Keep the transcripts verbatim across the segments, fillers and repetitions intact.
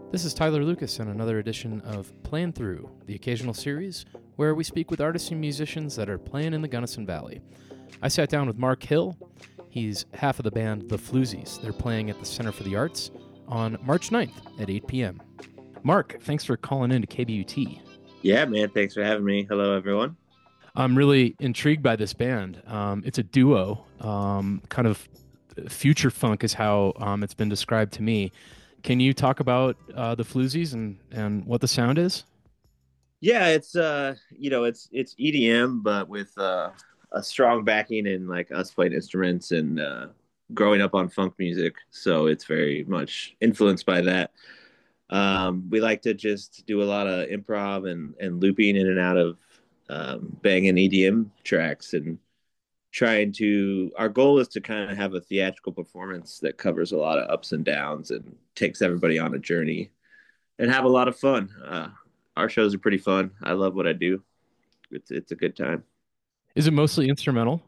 This is Tyler Lucas and another edition of Playing Through, the occasional series where we speak with artists and musicians that are playing in the Gunnison Valley. I sat down with Mark Hill. He's half of the band The Floozies. They're playing at the Center for the Arts on March ninth at eight p.m. Mark, thanks for calling in to K B U T. Yeah, man. Thanks for having me. Hello, everyone. I'm really intrigued by this band. Um, it's a duo, um, kind of future funk is how um, it's been described to me. Can you talk about uh, the Floozies and, and what the sound is? Yeah, it's uh, you know, it's it's E D M, but with uh, a strong backing and like us playing instruments and uh, growing up on funk music, so it's very much influenced by that. Um, we like to just do a lot of improv and and looping in and out of um, banging E D M tracks and trying to. Our goal is to kind of have a theatrical performance that covers a lot of ups and downs and takes everybody on a journey and have a lot of fun. Uh, our shows are pretty fun. I love what I do. It's it's a good time. Is it mostly instrumental?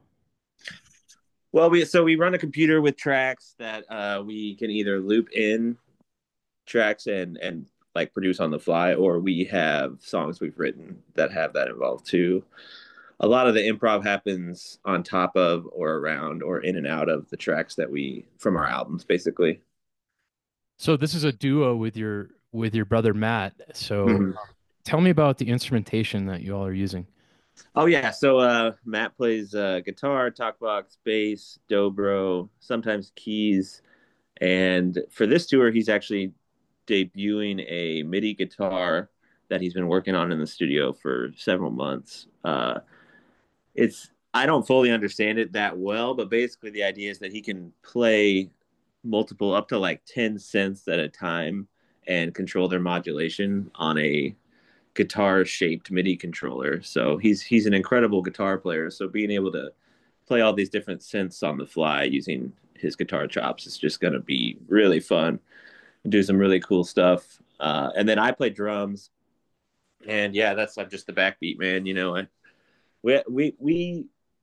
Well, we so we run a computer with tracks that uh, we can either loop in tracks and and like produce on the fly, or we have songs we've written that have that involved too. A lot of the improv happens on top of or around or in and out of the tracks that we from our albums, basically. So this is a duo with your with your brother Matt. So Mhm. tell me about the instrumentation that you all are using. Oh yeah, so uh, Matt plays uh, guitar, talkbox, bass, dobro, sometimes keys, and for this tour, he's actually debuting a MIDI guitar that he's been working on in the studio for several months. Uh, it's I don't fully understand it that well, but basically the idea is that he can play multiple up to like ten cents at a time and control their modulation on a guitar shaped MIDI controller. So he's he's an incredible guitar player. So being able to play all these different synths on the fly using his guitar chops is just going to be really fun. Do some really cool stuff. Uh, and then I play drums, and yeah, that's I'm just the backbeat man. You know, I, we we we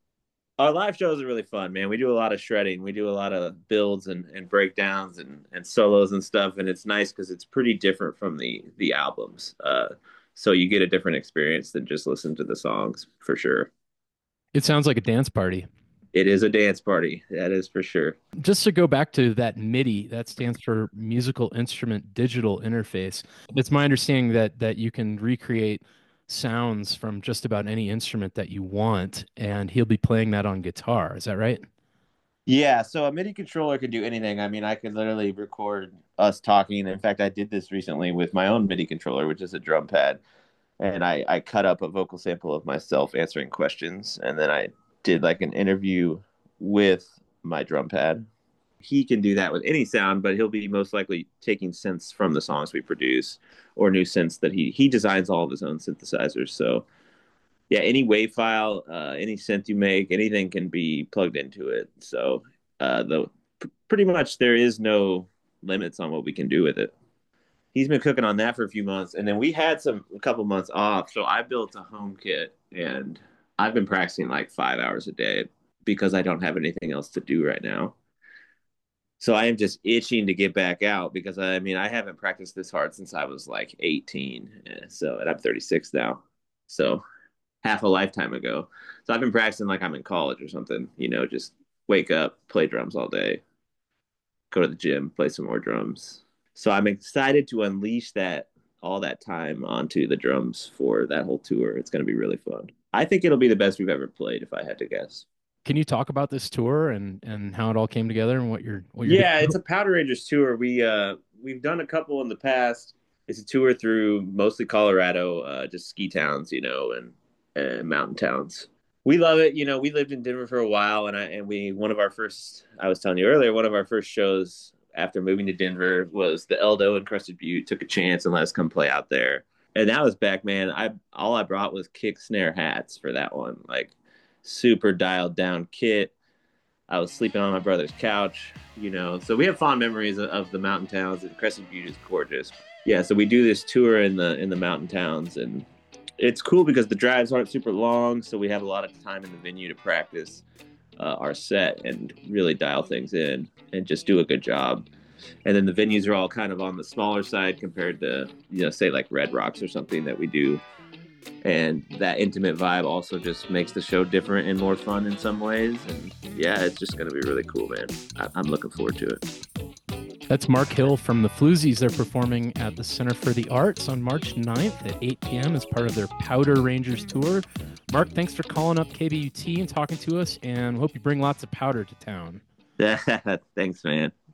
our live shows are really fun, man. We do a lot of shredding. We do a lot of builds and, and breakdowns and, and solos and stuff. And it's nice because it's pretty different from the the albums. Uh, so you get a different experience than just listen to the songs for sure. It sounds like a dance party. It is a dance party. That is for sure. Just to go back to that MIDI, that stands for Musical Instrument Digital Interface. It's my understanding that that you can recreate sounds from just about any instrument that you want, and he'll be playing that on guitar. Is that right? Yeah, so a MIDI controller could do anything. I mean, I could literally record us talking. In fact, I did this recently with my own MIDI controller, which is a drum pad. And I, I cut up a vocal sample of myself answering questions. And then I did like an interview with my drum pad. He can do that with any sound, but he'll be most likely taking synths from the songs we produce or new synths that he he designs all of his own synthesizers. So yeah, any wave file, uh, any synth you make, anything can be plugged into it. So uh, the pretty much there is no limits on what we can do with it. He's been cooking on that for a few months, and then we had some a couple months off. So I built a home kit, and I've been practicing like five hours a day because I don't have anything else to do right now. So I am just itching to get back out because I mean I haven't practiced this hard since I was like eighteen. So and I'm thirty-six now. So half a lifetime ago. So I've been practicing like I'm in college or something, you know, just wake up, play drums all day, go to the gym, play some more drums. So I'm excited to unleash that all that time onto the drums for that whole tour. It's going to be really fun. I think it'll be the best we've ever played if I had to guess. Can you talk about this tour and and how it all came together and what you're what you're Yeah, doing? it's a Powder Rangers tour. We uh we've done a couple in the past. It's a tour through mostly Colorado, uh, just ski towns, you know, and, and mountain towns. We love it. You know, we lived in Denver for a while, and I and we one of our first. I was telling you earlier, one of our first shows after moving to Denver was the Eldo and Crested Butte. Took a chance and let us come play out there, and that was back, man. I all I brought was kick snare hats for that one, like super dialed down kit. I was sleeping on my brother's couch, you know. So we have fond memories of, of the mountain towns, and Crescent Butte is gorgeous. Yeah, so we do this tour in the in the mountain towns, and it's cool because the drives aren't super long, so we have a lot of time in the venue to practice uh, our set and really dial things in and just do a good job. And then the venues are all kind of on the smaller side compared to, you know, say like Red Rocks or something that we do. And that intimate vibe also just makes the show different and more fun in some ways. And yeah, it's just going to be really cool, man. I- I'm looking forward to it. That's Mark Hill from the Floozies. They're performing at the Center for the Arts on March ninth at eight p.m. as part of their Powder Rangers tour. Mark, thanks for calling up K B U T and talking to us, and hope you bring lots of powder to town. Thanks, man.